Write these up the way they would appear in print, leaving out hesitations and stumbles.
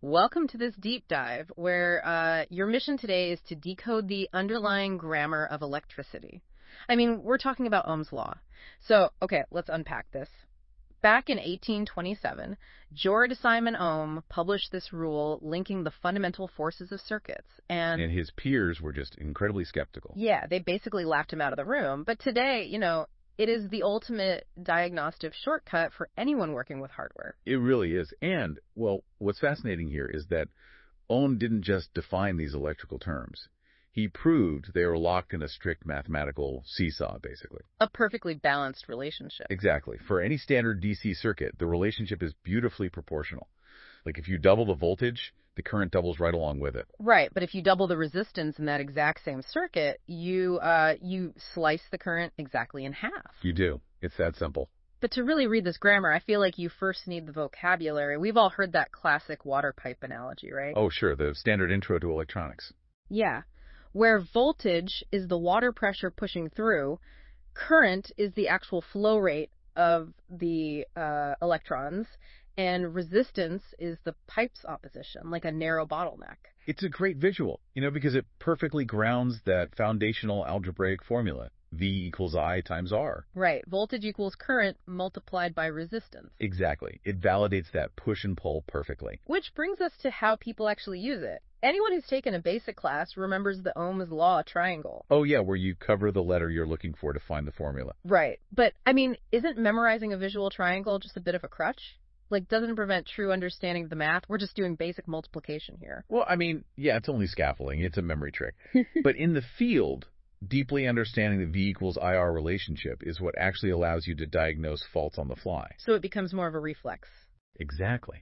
Welcome to this deep dive where your mission today is to decode the underlying grammar of electricity. I mean, we're talking about Ohm's law. So, okay, let's unpack this. Back in 1827, George Simon Ohm published this rule linking the fundamental forces of circuits. And his peers were just incredibly skeptical. Yeah, they basically laughed him out of the room. But today, it is the ultimate diagnostic shortcut for anyone working with hardware. It really is. And, well, what's fascinating here is that Ohm didn't just define these electrical terms. He proved they were locked in a strict mathematical seesaw, basically. A perfectly balanced relationship. Exactly. For any standard DC circuit, the relationship is beautifully proportional. Like if you double the voltage, the current doubles right along with it. Right, but if you double the resistance in that exact same circuit, you slice the current exactly in half. You do. It's that simple. But to really read this grammar, I feel like you first need the vocabulary. We've all heard that classic water pipe analogy, right? Oh, sure. The standard intro to electronics. Yeah. Where voltage is the water pressure pushing through, current is the actual flow rate of the electrons, and resistance is the pipe's opposition, like a narrow bottleneck. It's a great visual, because it perfectly grounds that foundational algebraic formula, V equals I times R. Right. Voltage equals current multiplied by resistance. Exactly. It validates that push and pull perfectly. Which brings us to how people actually use it. Anyone who's taken a basic class remembers the Ohm's law triangle. Oh, yeah, where you cover the letter you're looking for to find the formula. Right. But, isn't memorizing a visual triangle just a bit of a crutch? Doesn't prevent true understanding of the math. We're just doing basic multiplication here. Well, yeah, it's only scaffolding. It's a memory trick. But in the field, deeply understanding the V equals IR relationship is what actually allows you to diagnose faults on the fly. So it becomes more of a reflex. Exactly.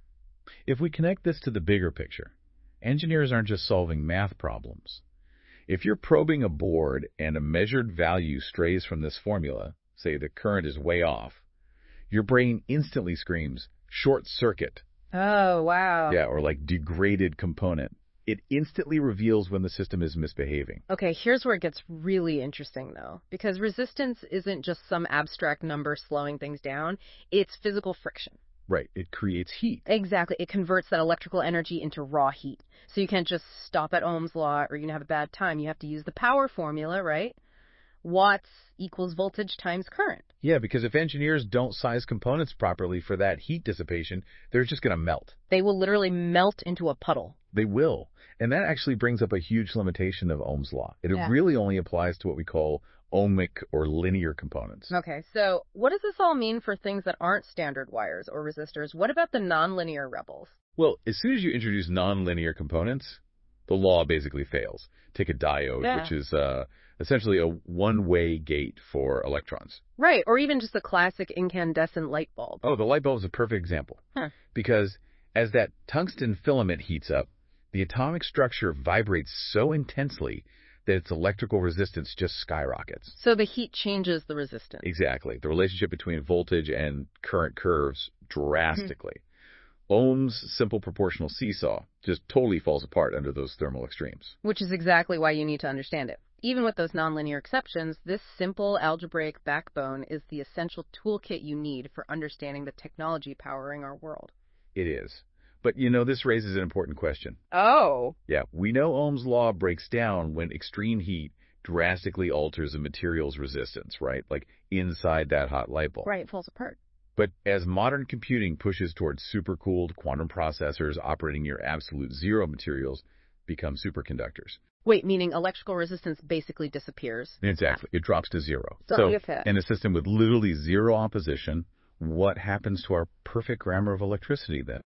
If we connect this to the bigger picture, engineers aren't just solving math problems. If you're probing a board and a measured value strays from this formula, say the current is way off, your brain instantly screams, short circuit. Oh, wow. Yeah, or like degraded component. It instantly reveals when the system is misbehaving. Okay, here's where it gets really interesting, though, because resistance isn't just some abstract number slowing things down. It's physical friction. Right, it creates heat. Exactly. It converts that electrical energy into raw heat. So you can't just stop at Ohm's law or you're going to have a bad time. You have to use the power formula, right? Watts equals voltage times current. Yeah, because if engineers don't size components properly for that heat dissipation, they're just going to melt. They will literally melt into a puddle. They will. And that actually brings up a huge limitation of Ohm's law. It really only applies to what we call ohmic or linear components. Okay, so what does this all mean for things that aren't standard wires or resistors? What about the nonlinear rebels? Well, as soon as you introduce nonlinear components, the law basically fails. Take a diode, which is essentially a one-way gate for electrons. Right, or even just a classic incandescent light bulb. Oh, the light bulb is a perfect example. Because as that tungsten filament heats up, the atomic structure vibrates so intensely that its electrical resistance just skyrockets. So the heat changes the resistance. Exactly. The relationship between voltage and current curves drastically. Ohm's simple proportional seesaw just totally falls apart under those thermal extremes. Which is exactly why you need to understand it. Even with those nonlinear exceptions, this simple algebraic backbone is the essential toolkit you need for understanding the technology powering our world. It is. But, this raises an important question. Oh. Yeah, we know Ohm's law breaks down when extreme heat drastically alters a material's resistance, right? Like inside that hot light bulb. Right, it falls apart. But as modern computing pushes towards supercooled quantum processors operating near absolute zero, materials become superconductors. Wait, meaning electrical resistance basically disappears? Exactly. It drops to zero. So, in a system with literally zero opposition, what happens to our perfect grammar of electricity then?